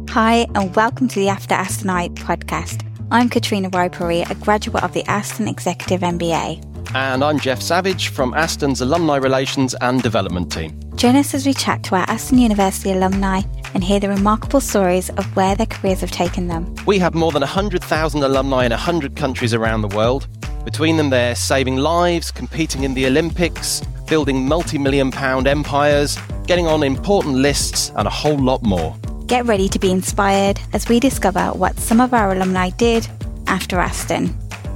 Hi, and welcome to the After Aston podcast. I'm Katrina Ripari, a graduate of the Aston Executive MBA. And I'm Jeff Savage from Aston's Alumni Relations and Development team. Join us as we chat to our Aston University alumni and hear the remarkable stories of where their careers have taken them. We have more than 100,000 alumni in 100 countries around the world. Between them, they're saving lives, competing in the Olympics, building multi-million pound empires, getting on important lists, and a whole lot more. Get ready to be inspired as we discover what some of our alumni did after Aston.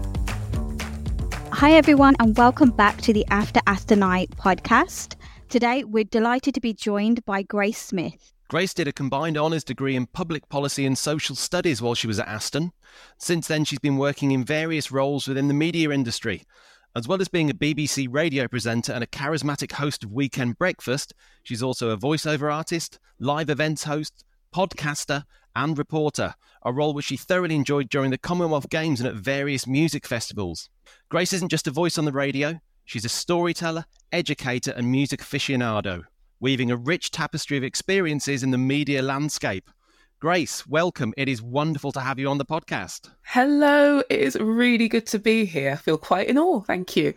Hi everyone, and welcome back to the After Aston podcast. Today we're delighted to be joined by Grace Smith. Grace did a combined honours degree in public policy and social studies while she was at Aston. Since then, she's been working in various roles within the media industry. As well as being a BBC radio presenter and a charismatic host of Weekend Breakfast, she's also a voiceover artist, live events host, podcaster and reporter, a role which she thoroughly enjoyed during the Commonwealth Games and at various music festivals. Grace isn't just a voice on the radio, she's a storyteller, educator and music aficionado, weaving a rich tapestry of experiences in the media landscape. Grace, welcome. It is wonderful to have you on the podcast. Hello, it is really good to be here. I feel quite in awe. Thank you.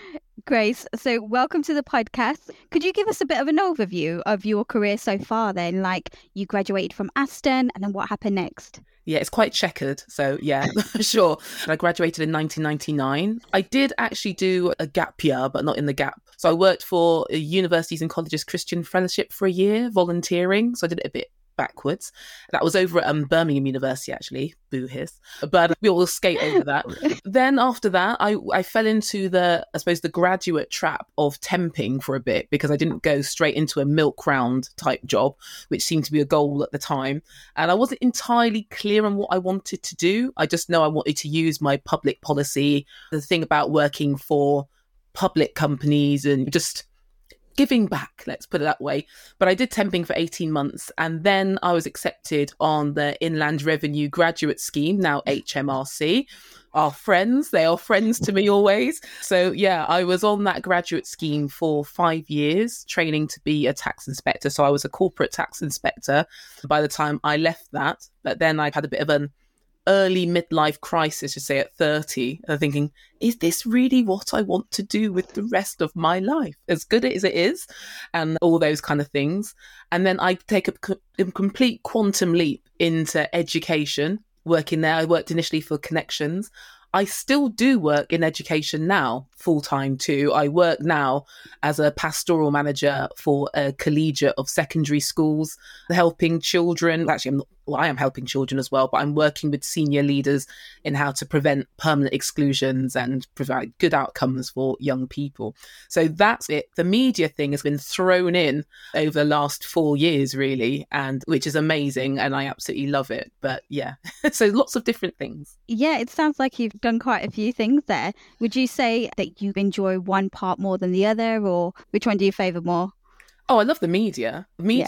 Grace, so welcome to the podcast. Could you give us a bit of an overview of your career so far then? Like, you graduated from Aston and then what happened next? Yeah, it's quite checkered. So yeah, sure. I graduated in 1999. I did actually do a gap year, but not in the gap. So I worked for Universities and Colleges Christian Fellowship for a year, volunteering. So I did it a bit backwards. That was over at Birmingham University, actually. Boo hiss. But we all skate over that. Then after that, I fell into the graduate trap of temping for a bit because I didn't go straight into a milk round type job, which seemed to be a goal at the time. And I wasn't entirely clear on what I wanted to do. I just know I wanted to use my public policy, the thing about working for public companies and just giving back, let's put it that way. But I did temping for 18 months and then I was accepted on the Inland Revenue Graduate Scheme, now HMRC. Our friends, they are friends to me always. So yeah, I was on that graduate scheme for 5 years, training to be a tax inspector. So I was a corporate tax inspector by the time I left that. But then I had a bit of an early midlife crisis, to say at 30, thinking, is this really what I want to do with the rest of my life? As good as it is, and all those kind of things. And then I take a complete quantum leap into education, working there. I worked initially for Connections. I still do work in education now, full-time too. I work now as a pastoral manager for a collegiate of secondary schools, helping children. Actually, I am helping children as well, but I'm working with senior leaders in how to prevent permanent exclusions and provide good outcomes for young people. So that's it. The media thing has been thrown in over the last 4 years, really, and which is amazing. And I absolutely love it. But yeah, so lots of different things. Yeah, it sounds like you've done quite a few things there. Would you say that you enjoy one part more than the other, or which one do you favour more? Oh, I love the media.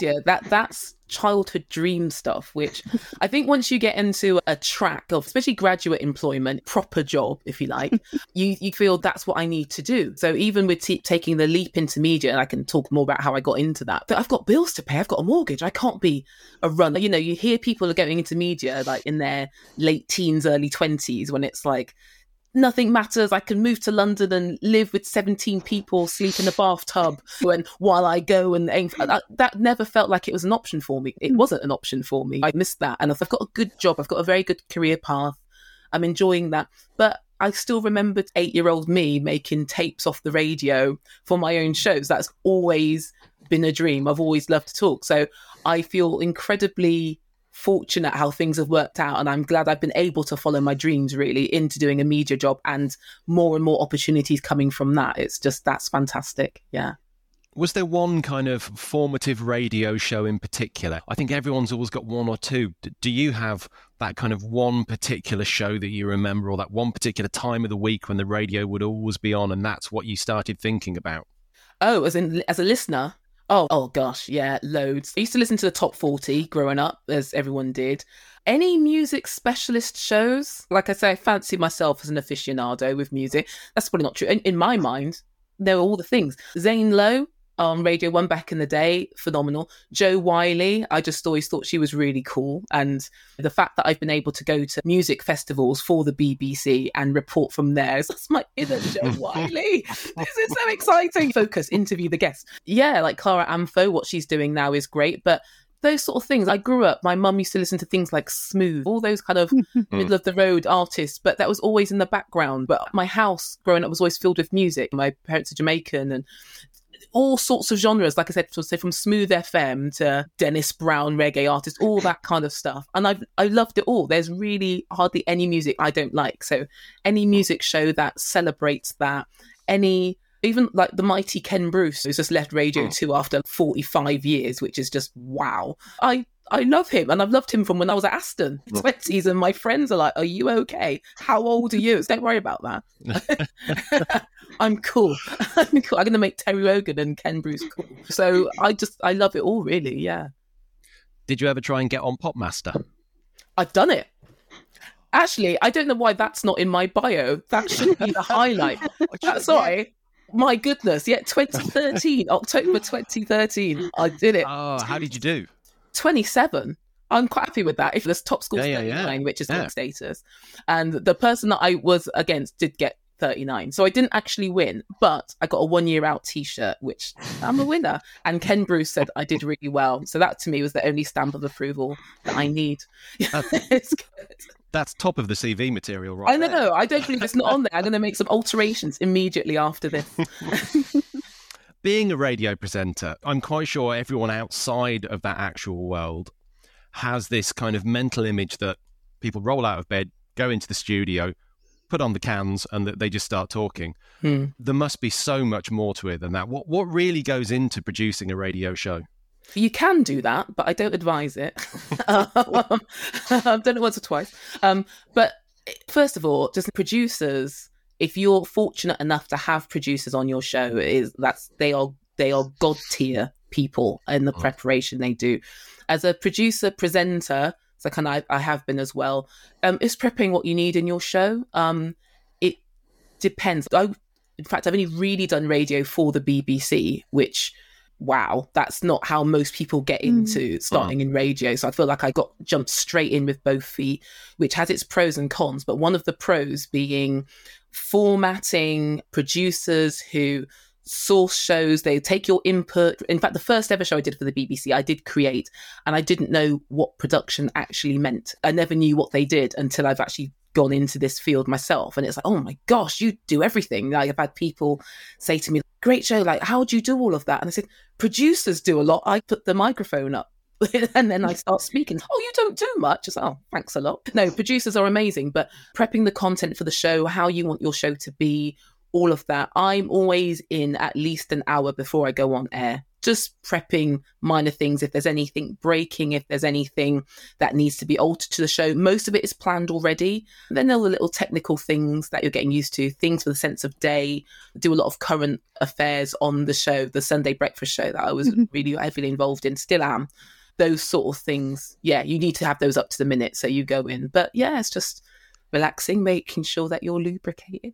That's childhood dream stuff, which I think once you get into a track of, especially graduate employment, proper job, if you like, you feel that's what I need to do. So even with taking the leap into media, and I can talk more about how I got into that, but I've got bills to pay, I've got a mortgage, I can't be a runner. You know, you hear people are going into media like in their late teens, early 20s, when it's like, nothing matters. I can move to London and live with 17 people, sleep in a bathtub, and while I go and aim for that never felt like it was an option for me. It wasn't an option for me. I missed that. And I've got a good job. I've got a very good career path. I'm enjoying that. But I still remembered 8-year-old me making tapes off the radio for my own shows. That's always been a dream. I've always loved to talk. So I feel incredibly fortunate how things have worked out, and I'm glad I've been able to follow my dreams really into doing a media job, and more opportunities coming from that. It's just, that's fantastic. Yeah. Was there one kind of formative radio show in particular? I think everyone's always got one or two. Do you have that kind of one particular show that you remember, or that one particular time of the week when the radio would always be on and that's what you started thinking about? Oh, as a listener? Oh gosh, yeah, loads. I used to listen to the Top 40 growing up, as everyone did. Any music specialist shows? Like I say, I fancy myself as an aficionado with music. That's probably not true. In my mind, there were all the things. Zane Lowe, on Radio 1 back in the day, phenomenal. Jo Wiley, I just always thought she was really cool. And the fact that I've been able to go to music festivals for the BBC and report from there, that's my inner Jo Wiley. This is so exciting. Focus, interview the guests. Yeah, like Clara Amfo, what she's doing now is great. But those sort of things, I grew up, my mum used to listen to things like Smooth, all those kind of middle of the road artists, but that was always in the background. But my house growing up was always filled with music. My parents are Jamaican and all sorts of genres, like I said, so from Smooth FM to Dennis Brown, reggae artists, all that kind of stuff. And I loved it all. There's really hardly any music I don't like. So any music show that celebrates that, even like the mighty Ken Bruce, who's just left Radio 2 after 45 years, which is just wow. I love him, and I've loved him from when I was at Aston 20s, and my friends are like, are you okay? How old are you? Don't worry about that. I'm cool. I'm going to make Terry Wogan and Ken Bruce cool. So I love it all, really, yeah. Did you ever try and get on Popmaster? I've done it. Actually, I don't know why that's not in my bio. That should be the highlight. Sorry. My goodness, yeah, 2013, October 2013, I did it. Oh, how did you do? 27. I'm quite happy with that. If there's top score 39, which is top status. And the person that I was against did get 39. So I didn't actually win, but I got a 1 year out t-shirt, which I'm a winner. And Ken Bruce said I did really well. So that to me was the only stamp of approval that I need. It's good. That's top of the CV material, right? I know. There. I don't believe it's not on there. I'm going to make some alterations immediately after this. Being a radio presenter, I'm quite sure everyone outside of that actual world has this kind of mental image that people roll out of bed, go into the studio, put on the cans, and that they just start talking. There must be so much more to it than that. What really goes into producing a radio show? You can do that, but I don't advise it. I've done it once or twice. But first of all, just producers, if you're fortunate enough to have producers on your show, they are god tier people in the preparation they do. As a producer presenter, so kind of I have been as well. Is prepping what you need in your show. It depends. In fact, I've only really done radio for the BBC, which, wow, that's not how most people get into starting in radio. So I feel like I got jumped straight in with both feet, which has its pros and cons. But one of the pros being formatting, producers who source shows, they take your input. In fact, the first ever show I did for the BBC, I did create, and I didn't know what production actually meant. I never knew what they did until I've actually gone into this field myself. And it's like, oh my gosh, you do everything. Like, I've had people say to me, great show, like, how do you do all of that? And I said, producers do a lot. I put the microphone up and then I start speaking. Oh, you don't do much. I said, oh, thanks a lot. No, producers are amazing, but prepping the content for the show, how you want your show to be, all of that. I'm always in at least an hour before I go on air, just prepping minor things. If there's anything breaking, if there's anything that needs to be altered to the show, most of it is planned already. And then there are the little technical things that you're getting used to, things for the sense of day. I do a lot of current affairs on the show, the Sunday breakfast show that I was really heavily involved in, still am. Those sort of things, yeah, you need to have those up to the minute, so you go in. But yeah, it's just relaxing, making sure that you're lubricated.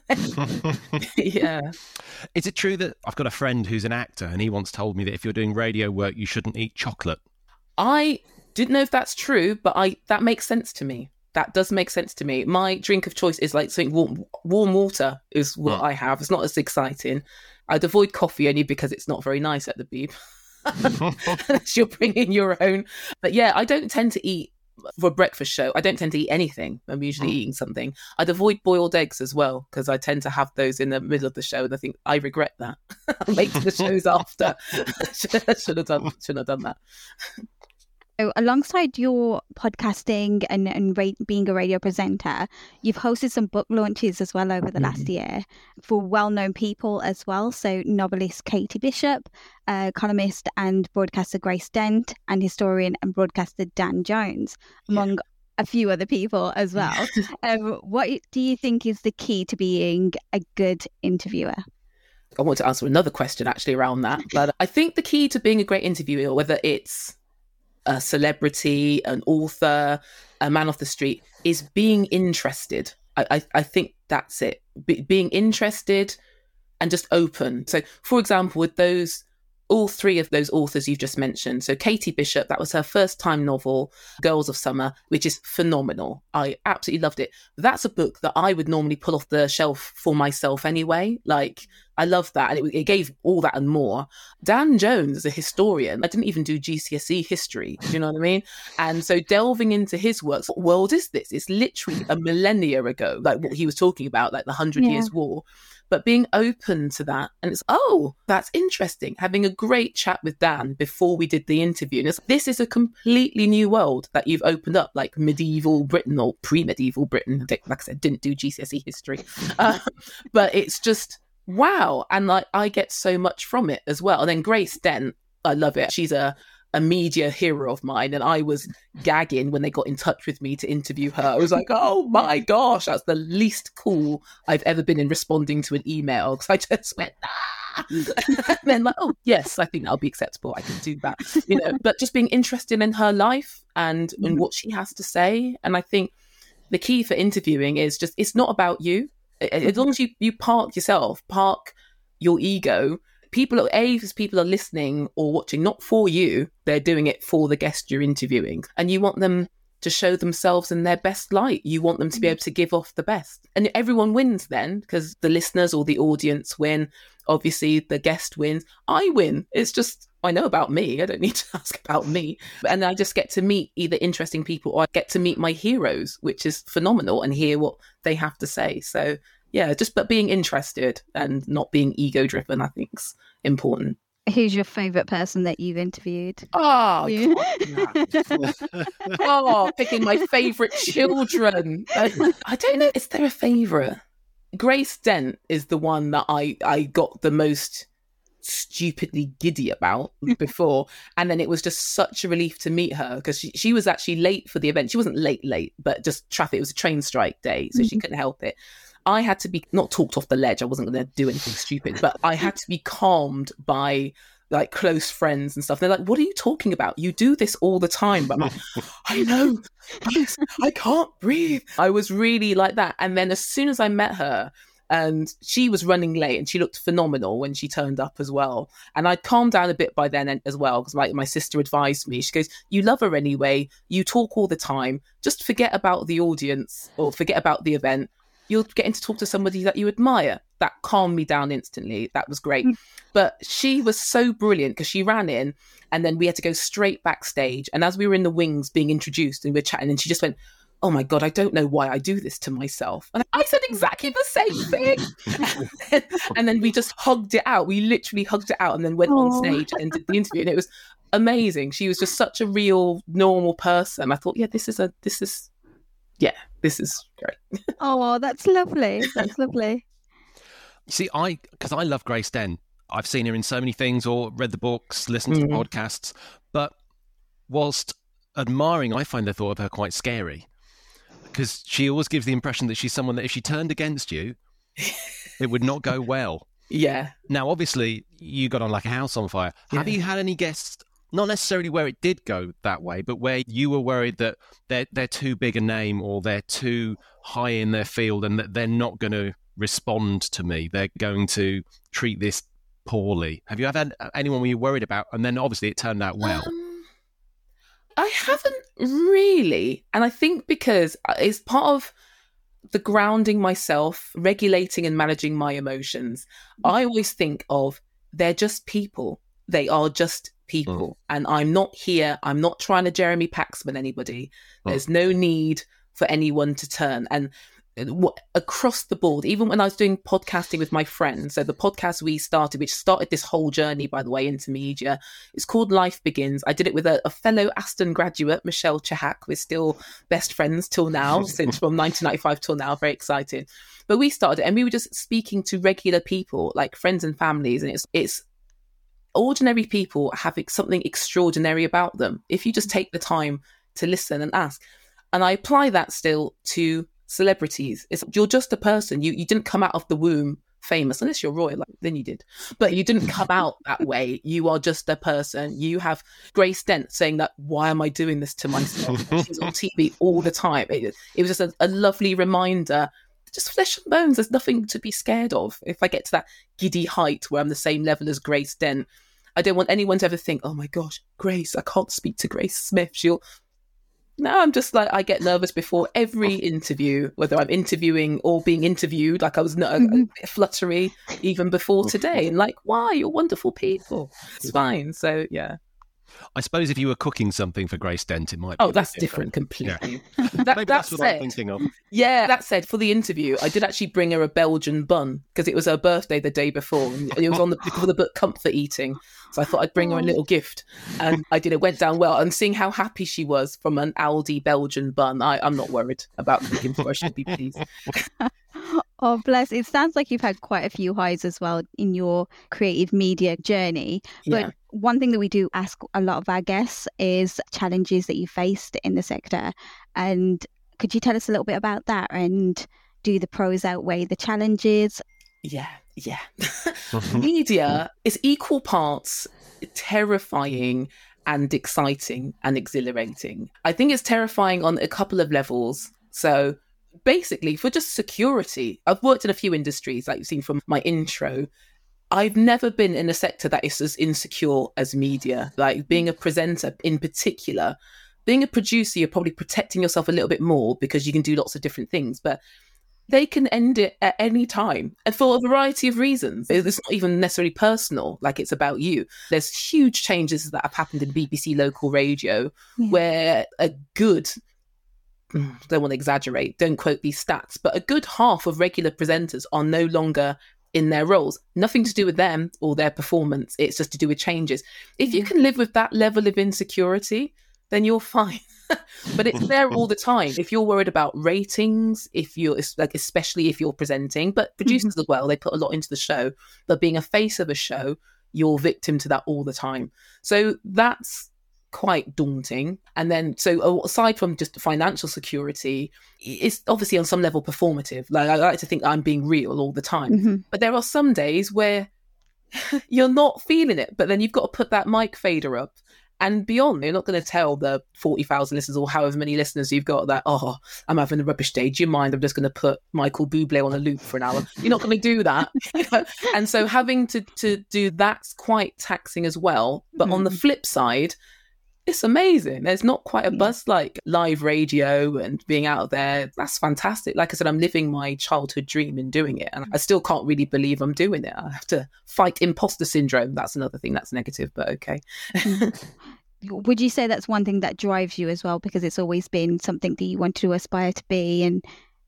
Yeah. Is it true that I've got a friend who's an actor and he once told me that if you're doing radio work, you shouldn't eat chocolate? I didn't know if that's true, but that makes sense to me. That does make sense to me. My drink of choice is like something warm water is what I have. It's not as exciting. I'd avoid coffee only because it's not very nice at the Beeb. Unless you're bringing your own. But yeah, I don't tend to eat for a breakfast show. I don't tend to eat anything. I'm usually eating something. I'd avoid boiled eggs as well, because I tend to have those in the middle of the show, and I think I regret that. I'll make the shows after. Should have done that. So alongside your podcasting and being a radio presenter, you've hosted some book launches as well over the last year for well-known people as well. So novelist Katie Bishop, columnist and broadcaster Grace Dent, and historian and broadcaster Dan Jones, among a few other people as well. What do you think is the key to being a good interviewer? I want to answer another question actually around that. But I think the key to being a great interviewer, whether it's a celebrity, an author, a man off the street, is being interested. I think that's it. Being interested and just open. So, for example, with those all three of those authors you've just mentioned. So Katie Bishop, that was her first time novel, Girls of Summer, which is phenomenal. I absolutely loved it. That's a book that I would normally pull off the shelf for myself anyway. Like, I love that. And it gave all that and more. Dan Jones is a historian. I didn't even do GCSE history. Do you know what I mean? And so delving into his works, what world is this? It's literally a millennia ago, like what he was talking about, like the 100 Years' War. But being open to that, and it's, oh, that's interesting. Having a great chat with Dan before we did the interview. And this is a completely new world that you've opened up, like medieval Britain or pre-medieval Britain. Like I said, didn't do GCSE history. But it's just, wow. And like, I get so much from it as well. And then Grace Dent, I love it. She's a media hero of mine, and I was gagging when they got in touch with me to interview her. I was like, oh my gosh, that's the least cool I've ever been in responding to an email, because I just went, and then like, oh yes, I think that'll be acceptable, I can do that, you know. But just being interested in her life and in what she has to say. And I think the key for interviewing is just, it's not about you. As long as you park yourself, park your ego. People are listening or watching, not for you, they're doing it for the guest you're interviewing. And you want them to show themselves in their best light. You want them to be able to give off the best. And everyone wins then, because the listeners or the audience win. Obviously, the guest wins. I win. It's just, I know about me. I don't need to ask about me. And I just get to meet either interesting people, or I get to meet my heroes, which is phenomenal, and hear what they have to say. So yeah, but being interested and not being ego-driven, I think, is important. Who's your favourite person that you've interviewed? Oh, picking my favourite children. I don't know. Is there a favourite? Grace Dent is the one that I got the most stupidly giddy about before. And then it was just such a relief to meet her, because she was actually late for the event. She wasn't late, but just traffic. It was a train strike day, so she couldn't help it. I had to be not talked off the ledge. I wasn't going to do anything stupid, but I had to be calmed by like close friends and stuff. They're like, what are you talking about? You do this all the time. But I'm like, I know, I can't breathe. I was really like that. And then as soon as I met her, and she was running late, and she looked phenomenal when she turned up as well. And I'd calmed down a bit by then as well, because like my sister advised me, she goes, you love her anyway. You talk all the time. Just forget about the audience or forget about the event. You're getting to talk to somebody that you admire. That calmed me down instantly. That was great. But she was so brilliant, because she ran in, and then we had to go straight backstage. And as we were in the wings being introduced and we were chatting, and she just went, oh my God, I don't know why I do this to myself. And I said exactly the same thing. And then we just hugged it out. We literally hugged it out, and then went on stage and did the interview. And it was amazing. She was just such a real, normal person. I thought, this is great. Oh, that's lovely. That's lovely. See, because I love Grace Dent. I've seen her in so many things, or read the books, listened to the podcasts. But whilst admiring, I find the thought of her quite scary, because she always gives the impression that she's someone that if she turned against you, it would not go well. Yeah. Now, obviously, you got on like a house on fire. Yeah. Have you had any guests, not necessarily where it did go that way, but where you were worried that they're too big a name, or they're too high in their field, and that they're not going to respond to me, they're going to treat this poorly? Have you ever had anyone where you're worried about, and then obviously it turned out well? I haven't really. And I think because it's part of the grounding myself, regulating and managing my emotions, I always think of, they're just people. They are just people. And I'm not trying to Jeremy Paxman anybody. There's no need for anyone to turn. And across the board, even when I was doing podcasting with my friends, so the podcast we started, which started this whole journey, by the way, into media, it's called Life Begins. I did it with a fellow Aston graduate, Michelle Chahak. We're still best friends till now, since from 1995 till now. Very excited. But we started it, and we were just speaking to regular people, like friends and families, and it's ordinary people having something extraordinary about them, if you just take the time to listen and ask. And I apply that still to celebrities. You're just a person. You didn't come out of the womb famous, unless you're royal, then you did. But you didn't come out that way. You are just a person. You have Grace Dent saying that, why am I doing this to myself? She's on TV all the time. It was just a lovely reminder. Just flesh and bones. There's nothing to be scared of. If I get to that giddy height where I'm the same level as Grace Dent, I don't want anyone to ever think, oh my gosh, Grace, I can't speak to Grace Smith. No, I'm just like, I get nervous before every interview, whether I'm interviewing or being interviewed. Like I was a bit fluttery even before today. And like, why? You're wonderful people. It's fine. So, yeah. I suppose if you were cooking something for Grace Dent, it might be. Oh, that's different completely. Yeah. Maybe that's what I'm thinking of. Yeah, that said, for the interview, I did actually bring her a Belgian bun because it was her birthday the day before. And it was on the book Comfort Eating. So I thought I'd bring her a little gift. And I did. It went down well. And seeing how happy she was from an Aldi Belgian bun, I'm not worried about cooking for her. She'll be pleased. Oh, bless. It sounds like you've had quite a few highs as well in your creative media journey. But one thing that we do ask a lot of our guests is challenges that you faced in the sector. And could you tell us a little bit about that? And do the pros outweigh the challenges? Yeah. Media is equal parts terrifying and exciting and exhilarating. I think it's terrifying on a couple of levels. So basically, for just security, I've worked in a few industries, like you've seen from my intro. I've never been in a sector that is as insecure as media. Like being a presenter in particular, being a producer, you're probably protecting yourself a little bit more because you can do lots of different things, but they can end it at any time and for a variety of reasons. It's not even necessarily personal, like it's about you. There's huge changes that have happened in BBC local radio where a good, don't want to exaggerate, don't quote these stats, but a good half of regular presenters are no longer in their roles. Nothing to do with them or their performance. It's just to do with changes. If you can live with that level of insecurity, then you're fine. But it's there all the time. If you're worried about ratings, especially if you're presenting, but producers as well, they put a lot into the show. But being a face of a show, you're victim to that all the time. So that's quite daunting. And then, so aside from just financial security, it's obviously on some level performative. Like I like to think I'm being real all the time. But there are some days where you're not feeling it, but then you've got to put that mic fader up. And beyond, you're not going to tell the 40,000 listeners or however many listeners you've got that, oh, I'm having a rubbish day. Do you mind? I'm just going to put Michael Bublé on a loop for an hour. You're not going to do that. And so having to do that's quite taxing as well. But on the flip side, it's amazing. There's not quite a buzz like live radio and being out there. That's fantastic. Like I said, I'm living my childhood dream in doing it. And I still can't really believe I'm doing it. I have to fight imposter syndrome. That's another thing that's negative, but okay. Would you say that's one thing that drives you as well? Because it's always been something that you want to aspire to be. And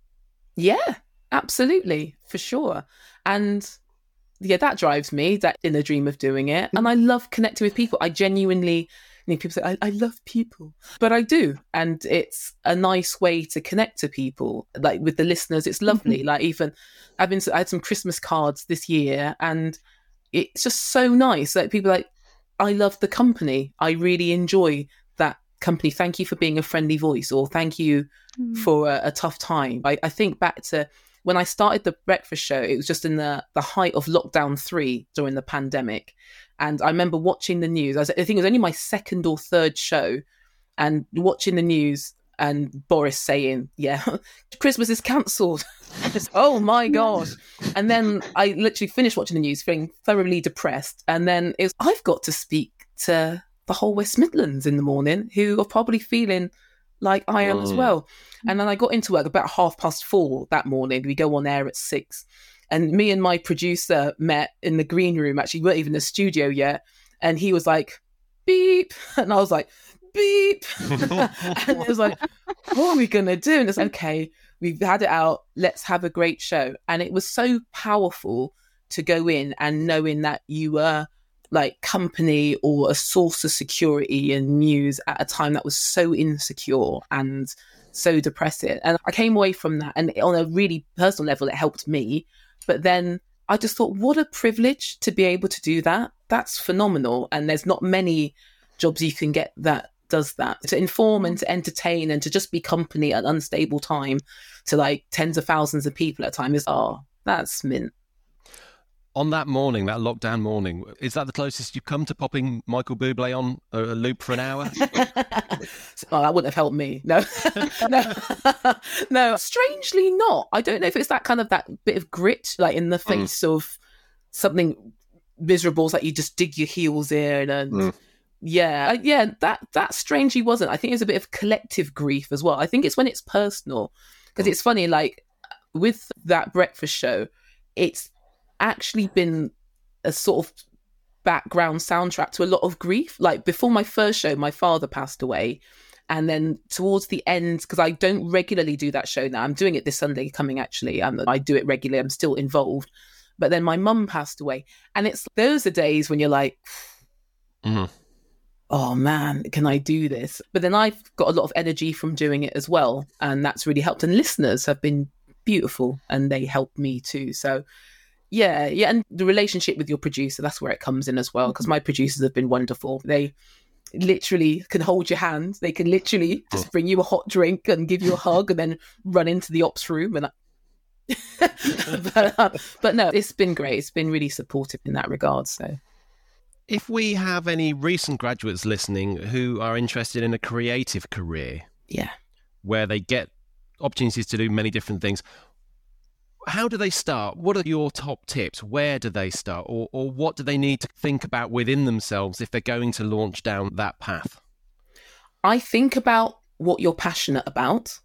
yeah, absolutely, for sure. And yeah, that drives me, that inner dream of doing it. And I love connecting with people. I genuinely... people say, I love people, but I do. And it's a nice way to connect to people, like with the listeners. It's lovely. Like even I had some Christmas cards this year and it's just so nice. Like people are like, I love the company. I really enjoy that company. Thank you for being a friendly voice, or thank you for a tough time. I think back to when I started the breakfast show, it was just in the height of lockdown 3 during the pandemic. And I remember watching the news. I think it was only my second or third show, and watching the news and Boris saying, yeah, Christmas is cancelled. Oh my gosh. And then I literally finished watching the news feeling thoroughly depressed. And then I've got to speak to the whole West Midlands in the morning who are probably feeling like I am as well. And then I got into work about 4:30 that morning. We go on air at 6. And me and my producer met in the green room. Actually, we weren't even in the studio yet. And he was like, beep. And I was like, beep. And it was like, what are we going to do? And it's like, okay, we've had it out. Let's have a great show. And it was so powerful to go in and knowing that you were like company or a source of security and news at a time that was so insecure and so depressing. And I came away from that, and on a really personal level, it helped me. But then I just thought, what a privilege to be able to do that. That's phenomenal. And there's not many jobs you can get that does that. To inform and to entertain and to just be company at an unstable time to like tens of thousands of people at a time is, that's mint. On that morning, that lockdown morning, is that the closest you've come to popping Michael Bublé on a loop for an hour? That wouldn't have helped me. No, no. Strangely not. I don't know if it's that kind of that bit of grit, like in the face of something miserable. It's like you just dig your heels in and that strangely wasn't. I think it was a bit of collective grief as well. I think it's when it's personal, because it's funny, like with that breakfast show, it's actually been a sort of background soundtrack to a lot of grief. Like before my first show, my father passed away. And then towards the end, because I don't regularly do that show now, I'm doing it this Sunday coming actually. I do it regularly. I'm still involved. But then my mum passed away. And it's those are days when you're like, oh man, can I do this? But then I've got a lot of energy from doing it as well. And that's really helped. And listeners have been beautiful and they helped me too. So yeah. And the relationship with your producer, that's where it comes in as well. Because my producers have been wonderful. They literally can hold your hand. They can literally just bring you a hot drink and give you a hug and then run into the ops room. And but no, it's been great. It's been really supportive in that regard. So if we have any recent graduates listening who are interested in a creative career, where they get opportunities to do many different things, how do they start? What are your top tips? Where do they start? Or what do they need to think about within themselves if they're going to launch down that path? I think about what you're passionate about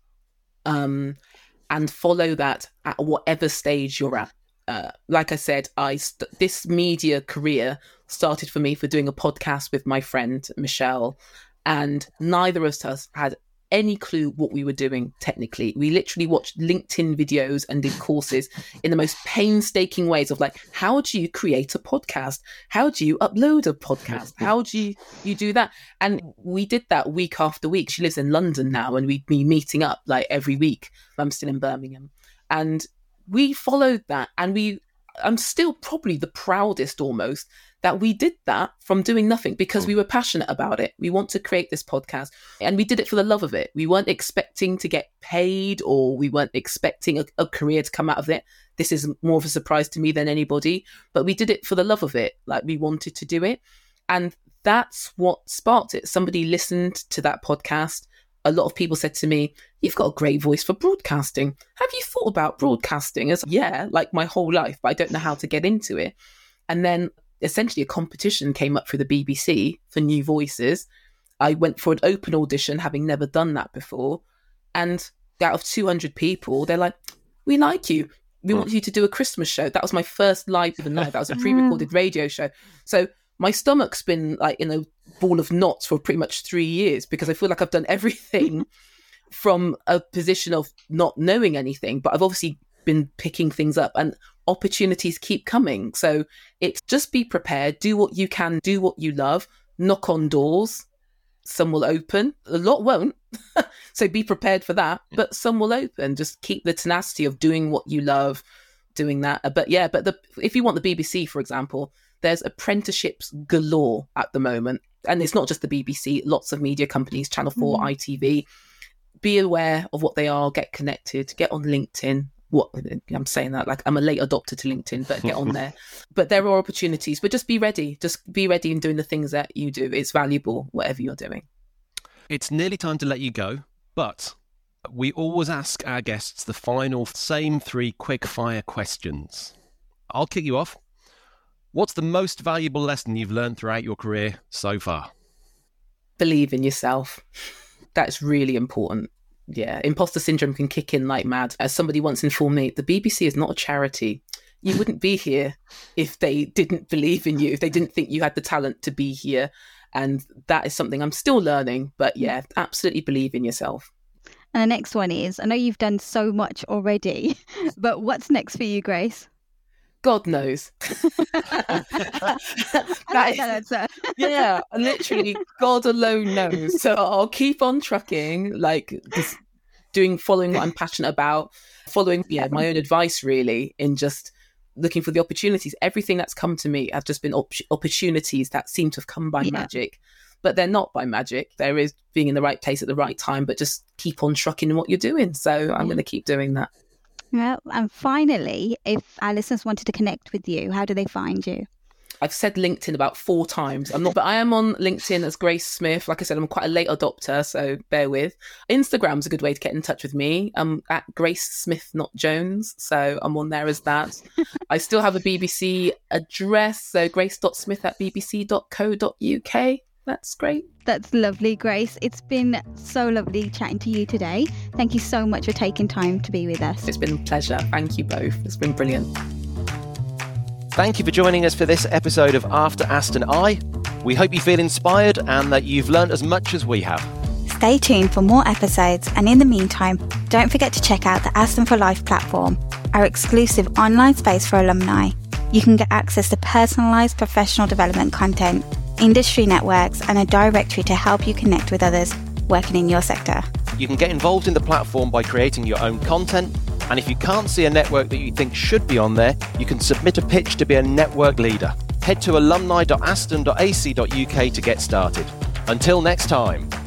and follow that at whatever stage you're at. Like I said, this media career started for me for doing a podcast with my friend, Michelle, and neither of us had any clue what we were doing technically. We literally watched LinkedIn videos and did courses in the most painstaking ways of like, how do you create a podcast? How do you upload a podcast? How do you do that? And we did that week after week. She lives in London now and we'd be meeting up like every week. I'm still in Birmingham. And we followed that and I'm still probably the proudest almost that we did that from doing nothing because we were passionate about it. We want to create this podcast and we did it for the love of it. We weren't expecting to get paid or we weren't expecting a career to come out of it. This is more of a surprise to me than anybody, but we did it for the love of it. Like we wanted to do it. And that's what sparked it. Somebody listened to that podcast. A lot of people said to me, you've got a great voice for broadcasting. Have you thought about broadcasting? It's like my whole life, but I don't know how to get into it. And then essentially a competition came up through the BBC for new voices. I went for an open audition, having never done that before. And out of 200 people, they're like, we like you. We want you to do a Christmas show. That was my first live of the night. That was a pre-recorded radio show. So my stomach's been like in a ball of knots for pretty much 3 years because I feel like I've done everything from a position of not knowing anything, but I've obviously been picking things up and opportunities keep coming. So it's just be prepared, do what you can, do what you love, knock on doors. Some will open, a lot won't. So be prepared for that, but some will open. Just keep the tenacity of doing what you love, doing that. But if you want the BBC, for example, there's apprenticeships galore at the moment. And it's not just the BBC, lots of media companies, Channel 4, ITV. Be aware of what they are, get connected, get on LinkedIn. I'm saying that like I'm a late adopter to LinkedIn, but get on there. But there are opportunities, but just be ready in doing the things that you do. It's valuable, whatever you're doing. It's nearly time to let you go, but we always ask our guests the final same 3 quick fire questions. I'll kick you off. What's the most valuable lesson you've learned throughout your career so far? Believe in yourself. That's really important. Yeah, imposter syndrome can kick in like mad. As somebody once informed me, the BBC is not a charity. You wouldn't be here if they didn't believe in you, if they didn't think you had the talent to be here. And that is something I'm still learning. But yeah, absolutely believe in yourself. And the next one is, I know you've done so much already, but what's next for you, Grace? God knows. Yeah, literally, God alone knows. So I'll keep on trucking, like just following what I'm passionate about, following my own advice, really, in just looking for the opportunities. Everything that's come to me have just been opportunities that seem to have come by magic, but they're not by magic. There is being in the right place at the right time, but just keep on trucking in what you're doing. So I'm going to keep doing that. Well, and finally, if our listeners wanted to connect with you, how do they find you? I've said LinkedIn about 4 times. But I am on LinkedIn as Grace Smith. Like I said, I'm quite a late adopter, so bear with. Instagram's a good way to get in touch with me. I'm at Grace Smith, not Jones. So I'm on there as that. I still have a BBC address, so grace.smith@bbc.co.uk. That's great. That's lovely, Grace. It's been so lovely chatting to you today. Thank you so much for taking time to be with us. It's been a pleasure. Thank you both. It's been brilliant. Thank you for joining us for this episode of After Aston Eye. We hope you feel inspired and that you've learned as much as we have. Stay tuned for more episodes, and in the meantime, don't forget to check out the Aston for Life platform, our exclusive online space for alumni. You can get access to personalised professional development content, industry networks, and a directory to help you connect with others working in your sector. You can get involved in the platform by creating your own content, and if you can't see a network that you think should be on there, you can submit a pitch to be a network leader. Head to alumni.aston.ac.uk to get started. Until next time.